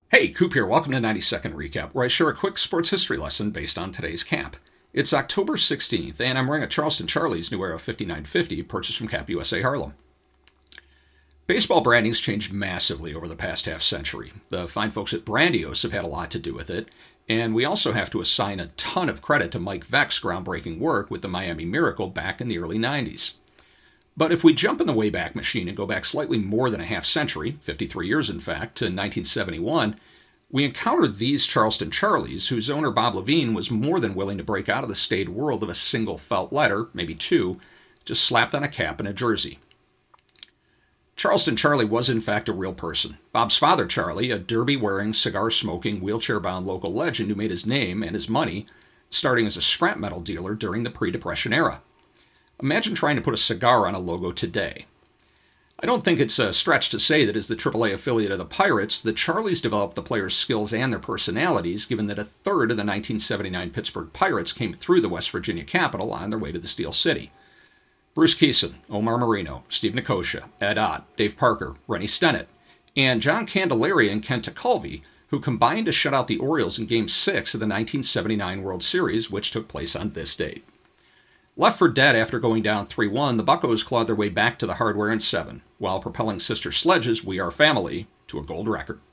Hey, Coop here. Welcome to 90-Second Recap, where I share a quick sports history lesson based on today's cap. It's October 16th, and I'm wearing a Charleston Charlie's New Era 5950 purchased from Cap USA Harlem. Baseball branding's changed massively over the past half century. The fine folks at Brandios have had a lot to do with it, and we also have to assign a ton of credit to Mike Veeck's groundbreaking work with the Miami Miracle back in the early 90s. But if we jump in the Wayback Machine and go back slightly more than a half century, 53 years in fact, to 1971, we encounter these Charleston Charlies, whose owner Bob Levine was more than willing to break out of the staid world of a single felt letter, maybe two, just slapped on a cap and a jersey. Charleston Charlie was in fact a real person. Bob's father, Charlie, a derby-wearing, cigar-smoking, wheelchair-bound local legend who made his name and his money starting as a scrap metal dealer during the pre-Depression era. Imagine trying to put a cigar on a logo today. I don't think it's a stretch to say that as the AAA affiliate of the Pirates, the Charlies developed the players' skills and their personalities, given that a third of the 1979 Pittsburgh Pirates came through the West Virginia capital on their way to the Steel City. Bruce Kison, Omar Marino, Steve Nicosia, Ed Ott, Dave Parker, Rennie Stennett, and John Candelaria and Kent Tekulve, who combined to shut out the Orioles in Game 6 of the 1979 World Series, which took place on this date. Left for dead after going down 3-1, the Buccos clawed their way back to the hardware in 7, while propelling Sister Sledge's We Are Family to a gold record.